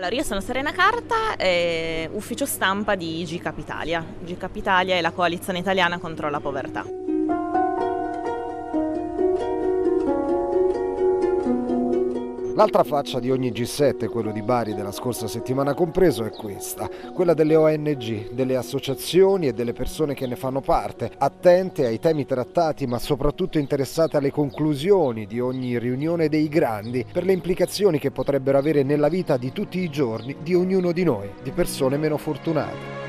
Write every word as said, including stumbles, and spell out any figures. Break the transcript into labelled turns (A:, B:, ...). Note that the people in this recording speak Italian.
A: Allora, io sono Serena Carta, eh, ufficio stampa di G Cap Italia. G Cap Italia è la coalizione italiana contro la povertà.
B: L'altra faccia di ogni G sette, quello di Bari della scorsa settimana compreso, è questa, quella delle O N G, delle associazioni e delle persone che ne fanno parte, attente ai temi trattati ma soprattutto interessate alle conclusioni di ogni riunione dei grandi per le implicazioni che potrebbero avere nella vita di tutti i giorni di ognuno di noi, di persone meno fortunate.